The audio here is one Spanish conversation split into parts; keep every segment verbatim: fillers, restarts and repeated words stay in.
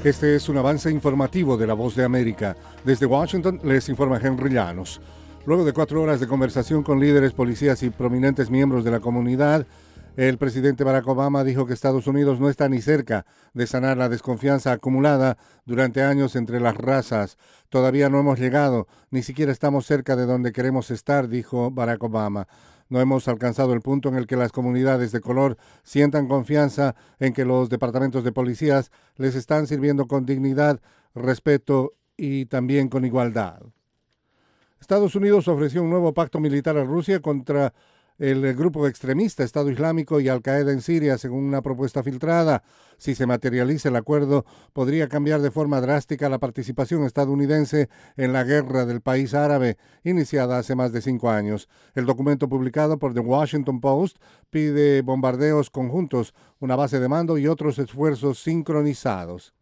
Este es un avance informativo de La Voz de América. Desde Washington les informa Henry Llanos. Luego de cuatro horas de conversación con líderes, policías y prominentes miembros de la comunidad, el presidente Barack Obama dijo que Estados Unidos no está ni cerca de sanar la desconfianza acumulada durante años entre las razas. Todavía no hemos llegado, ni siquiera estamos cerca de donde queremos estar, dijo Barack Obama. No hemos alcanzado el punto en el que las comunidades de color sientan confianza en que los departamentos de policías les están sirviendo con dignidad, respeto y también con igualdad. Estados Unidos ofreció un nuevo pacto militar a Rusia contra el grupo extremista Estado Islámico y Al-Qaeda en Siria, según una propuesta filtrada. Si se materializa el acuerdo, podría cambiar de forma drástica la participación estadounidense en la guerra del país árabe, iniciada hace más de cinco años. El documento publicado por The Washington Post pide bombardeos conjuntos, una base de mando y otros esfuerzos sincronizados.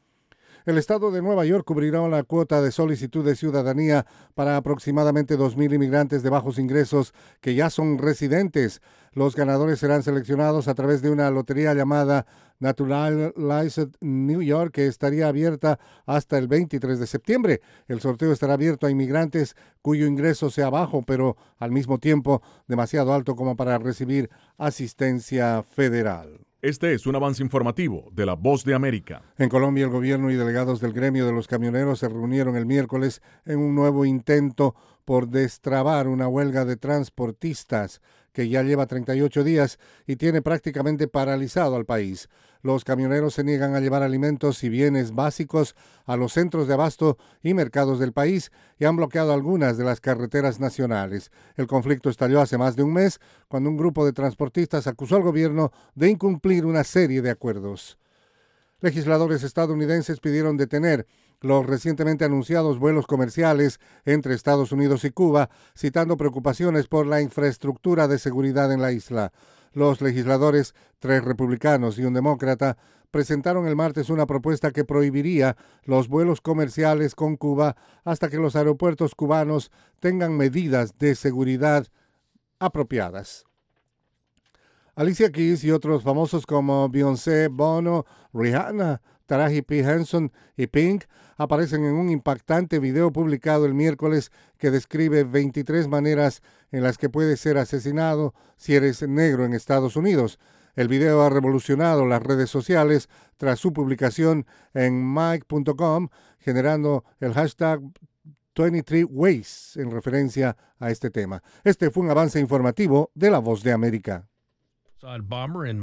El estado de Nueva York cubrirá una cuota de solicitud de ciudadanía para aproximadamente dos mil inmigrantes de bajos ingresos que ya son residentes. Los ganadores serán seleccionados a través de una lotería llamada Naturalized New York, que estaría abierta hasta el veintitrés de septiembre. El sorteo estará abierto a inmigrantes cuyo ingreso sea bajo, pero al mismo tiempo demasiado alto como para recibir asistencia federal. Este es un avance informativo de La Voz de América. En Colombia, el gobierno y delegados del gremio de los camioneros se reunieron el miércoles en un nuevo intento por destrabar una huelga de transportistas que ya lleva treinta y ocho días y tiene prácticamente paralizado al país. Los camioneros se niegan a llevar alimentos y bienes básicos a los centros de abasto y mercados del país y han bloqueado algunas de las carreteras nacionales. El conflicto estalló hace más de un mes cuando un grupo de transportistas acusó al gobierno de incumplir una serie de acuerdos. Legisladores estadounidenses pidieron detener los recientemente anunciados vuelos comerciales entre Estados Unidos y Cuba, citando preocupaciones por la infraestructura de seguridad en la isla. Los legisladores, tres republicanos y un demócrata, presentaron el martes una propuesta que prohibiría los vuelos comerciales con Cuba hasta que los aeropuertos cubanos tengan medidas de seguridad apropiadas. Alicia Keys y otros famosos como Beyoncé, Bono, Rihanna, Taraji P. Henson y Pink aparecen en un impactante video publicado el miércoles que describe veintitrés maneras en las que puedes ser asesinado si eres negro en Estados Unidos. El video ha revolucionado las redes sociales tras su publicación en Mic punto com, generando el hashtag veintitrés ways en referencia a este tema. Este fue un avance informativo de La Voz de América. Bomber in